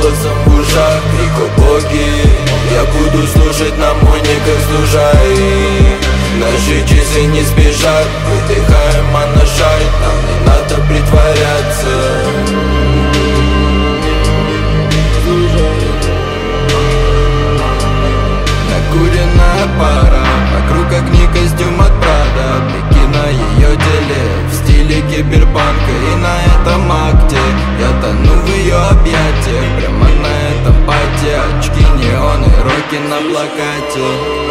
голосом в ушах, крик о боги. Я буду слушать на моне, как служай. Наши часы не спешат, выдыхаем, а на шаг нам не надо притворяться. Накуренная пара, вокруг огни, костюм от Прада. Блики на ее теле в стиле киберпанка. И на этом акте я тону в ее объятиях. Прямо на этом пати, очки, неоны, роки на плакате.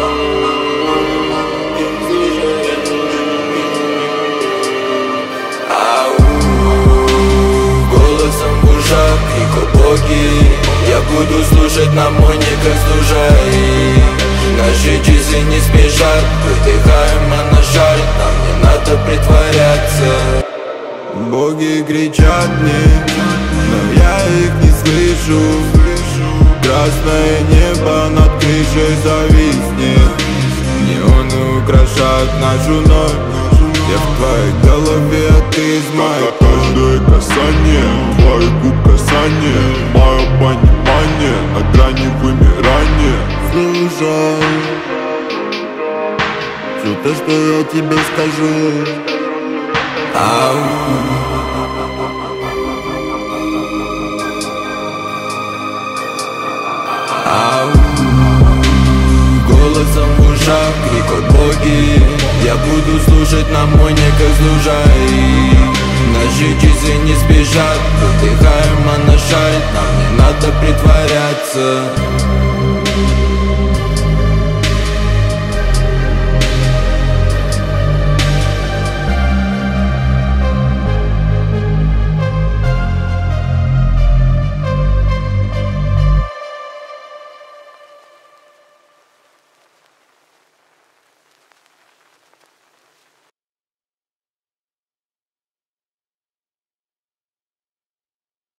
Голосом в ушах, крик о боги. Я буду слушать на моне, как служай. Наши часы не спешат, выдыхаем, а на шаг нам не надо притворяться. Боги кричат мне, но я их не слышу. Красное небо над крышей зависнет. Неоны украшают нашу ночь. Я в твоей голове, а ты из моей. Каждое касание, твоих губ касание. Мое понимание на грани вымирания. Слушай, все то, что я тебе скажу. Голосом в ушах, крик о боги. Я буду слушать на моне, как служай. Наши часы не спешат, выдыхаем, а на шаг нам не надо притворяться.